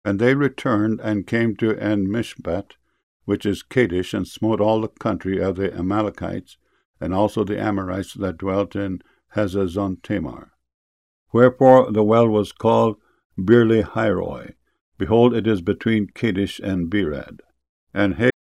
And they returned and came to En-Mishpat, which is Kadesh, and smote all the country of the Amalekites, and also the Amorites that dwelt in Hazazon Tamar. Wherefore the well was called Beer-lahai-roi. Behold, it is between Kadesh and Bered. And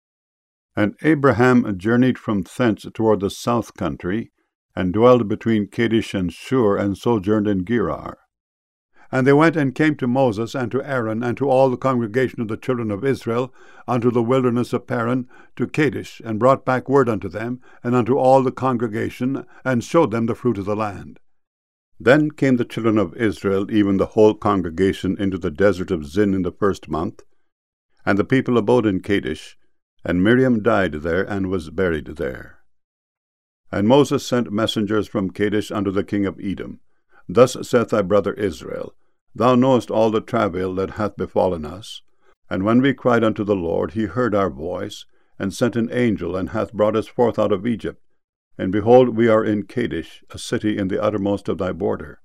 Abraham journeyed from thence toward the south country, and dwelled between Kadesh and Shur, and sojourned in Gerar. And they went and came to Moses and to Aaron and to all the congregation of the children of Israel unto the wilderness of Paran to Kadesh, and brought back word unto them and unto all the congregation, and showed them the fruit of the land. Then came the children of Israel, even the whole congregation, into the desert of Zin in the 1st month. And the people abode in Kadesh, and Miriam died there, and was buried there. And Moses sent messengers from Kadesh unto the king of Edom. Thus saith thy brother Israel, Thou knowest all the travail that hath befallen us. And when we cried unto the Lord, he heard our voice, and sent an angel, and hath brought us forth out of Egypt. And behold, we are in Kadesh, a city in the uttermost of thy border.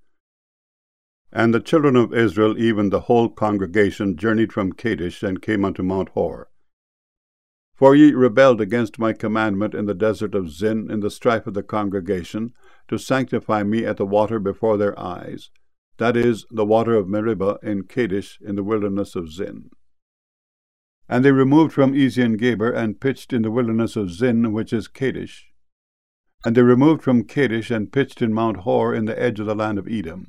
And the children of Israel, even the whole congregation, journeyed from Kadesh, and came unto Mount Hor. For ye rebelled against my commandment in the desert of Zin, in the strife of the congregation, to sanctify me at the water before their eyes, that is, the water of Meribah in Kadesh, in the wilderness of Zin. And they removed from Ezion-Geber, and pitched in the wilderness of Zin, which is Kadesh. And they removed from Kadesh, and pitched in Mount Hor, in the edge of the land of Edom.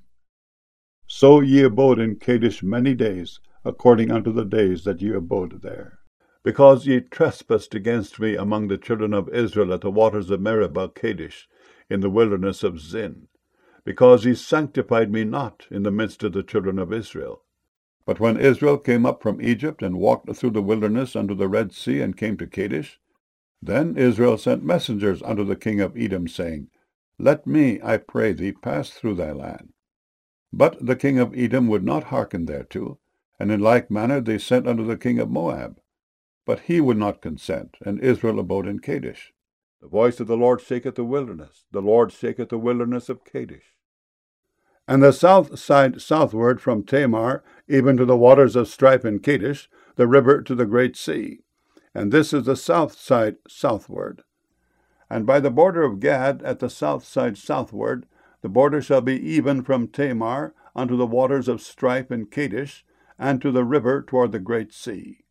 So ye abode in Kadesh many days, according unto the days that ye abode there. Because ye trespassed against me among the children of Israel at the waters of Meribah, Kadesh, in the wilderness of Zin, because ye sanctified me not in the midst of the children of Israel. But when Israel came up from Egypt, and walked through the wilderness unto the Red Sea, and came to Kadesh, then Israel sent messengers unto the king of Edom, saying, Let me, I pray thee, pass through thy land. But the king of Edom would not hearken thereto, and in like manner they sent unto the king of Moab. But he would not consent, and Israel abode in Kadesh. The voice of the Lord shaketh the wilderness, the Lord shaketh the wilderness of Kadesh. And the south side southward from Tamar, even to the waters of strife in Kadesh, the river to the great sea. And this is the south side southward. And by the border of Gad, at the south side southward, the border shall be even from Tamar unto the waters of strife in Kadesh, and to the river toward the great sea.